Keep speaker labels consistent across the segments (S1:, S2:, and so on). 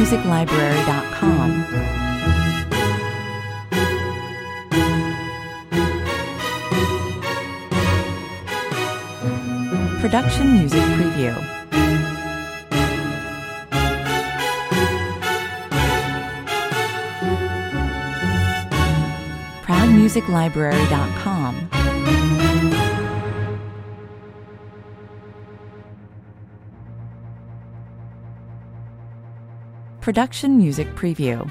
S1: ProudMusicLibrary.com. Production Music Preview. ProudMusicLibrary.com. Production Music Preview.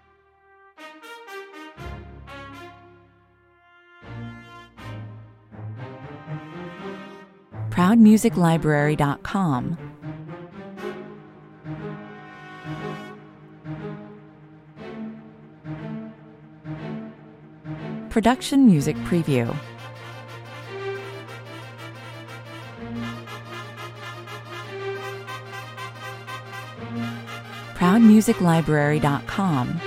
S1: ProudMusicLibrary.com. Production Music Preview. ProudMusicLibrary.com.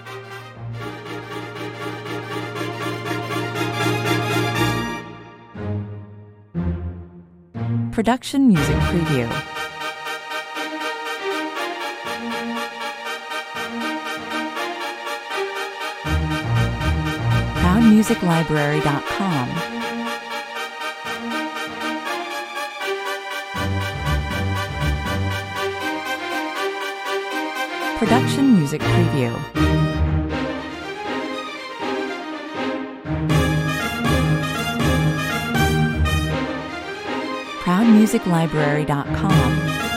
S1: Production Music Preview. ProudMusicLibrary.com. Production Music Preview. ProudMusicLibrary.com.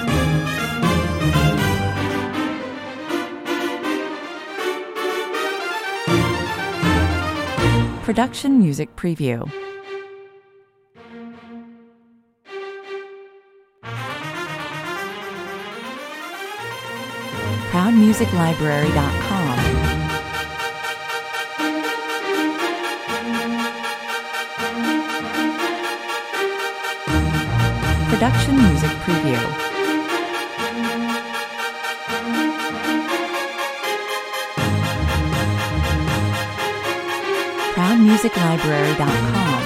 S1: Production Music Preview. ProudMusicLibrary.com. Production Music Preview. ProudMusicLibrary.com.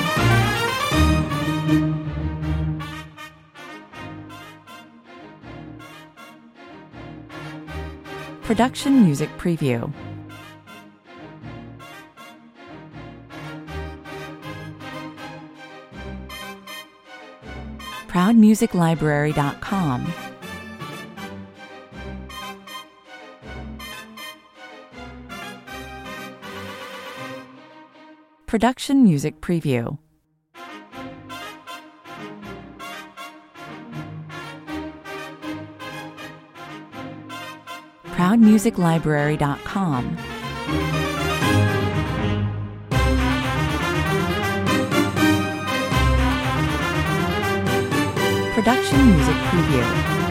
S1: Production Music Preview. ProudMusicLibrary.com. Production Music Preview. ProudMusicLibrary.com. Production Music Preview.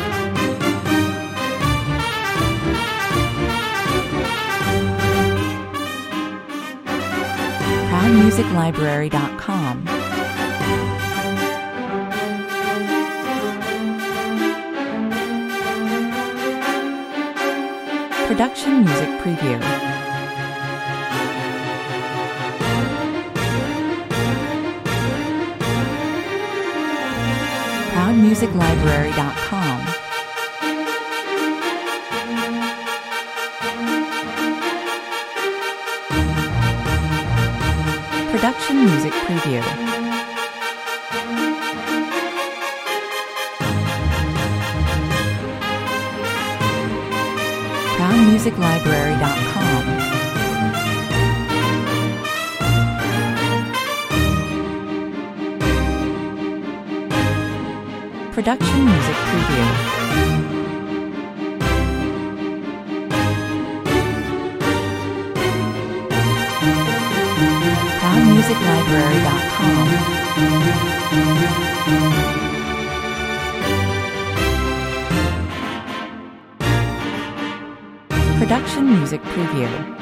S1: ProudMusicLibrary.com. Production Music Preview. ProudMusicLibrary.com. Production Music Preview. ProudMusicLibrary.com. Production Music Preview. ProudMusicLibrary.com. Production Music Preview.